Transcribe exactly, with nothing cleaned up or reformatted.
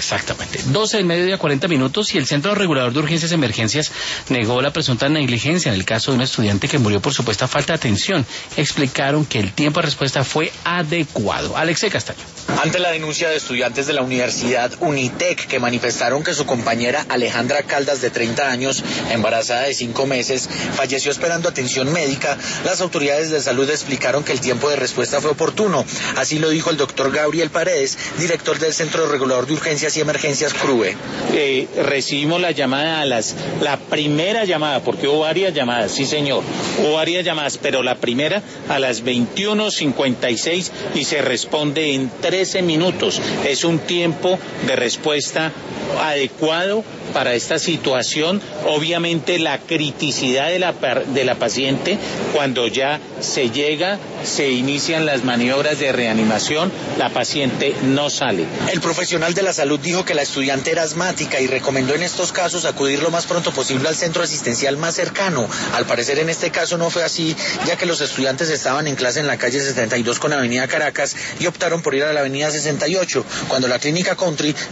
Exactamente. doce del mediodía, cuarenta minutos, y el Centro Regulador de Urgencias y Emergencias negó la presunta negligencia en el caso de un estudiante que murió por supuesta falta de atención. Explicaron que el tiempo de respuesta fue adecuado. Alexei Castaño. Ante la denuncia de estudiantes de la Universidad Unitec que manifestaron que su compañera Alejandra Caldas, de treinta años, embarazada de cinco meses, falleció esperando atención médica, las autoridades de salud explicaron que el tiempo de respuesta fue oportuno. Así lo dijo el doctor Gabriel Paredes, director del Centro Regulador de Urgencias y Emergencias CRUE. Eh, recibimos la llamada a las, la primera llamada, porque hubo varias llamadas, sí señor, hubo varias llamadas, pero la primera a las veintiuno cincuenta y seis y se responde en trece minutos. Es un tiempo de respuesta adecuado para esta situación. Obviamente la criticidad de la, de la paciente, cuando ya se llega, se inician las maniobras de reanimación, la paciente no sale. El profesional de la salud dijo que la estudiante era asmática y recomendó en estos casos acudir lo más pronto posible al centro asistencial más cercano. Al parecer en este caso no fue así, ya que los estudiantes estaban en clase en la calle setenta y dos con Avenida Caracas y optaron por ir a la Avenida sesenta y ocho, cuando la clínica Country